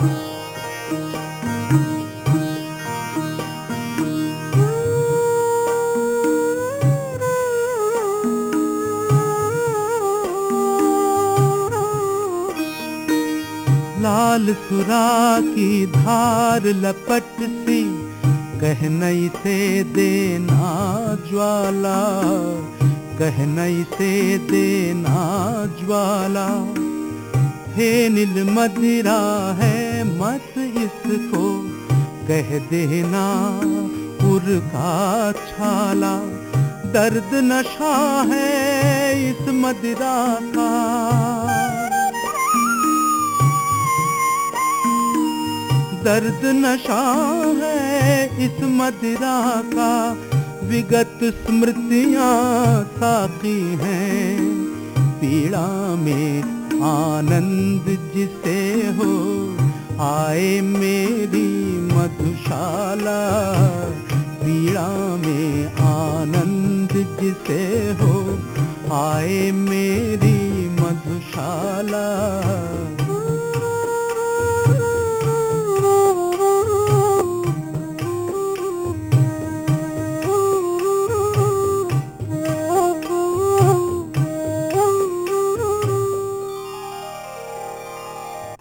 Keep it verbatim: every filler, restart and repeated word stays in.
लाल सुरा की धार लपट सी कह नहीं से देना ज्वाला, कह नहीं से देना ज्वाला। हे नील मदिरा है मत इसको कह देना उर का छाला। दर्द नशा है इस मदिरा का, दर्द नशा है इस मदिरा का। विगत स्मृतियाँ साकी हैं, पीड़ा में आनंद जिसे हो आए मेरी मधुशाला। पीड़ा में आनंद जिसे हो आए मेरी मधुशाला।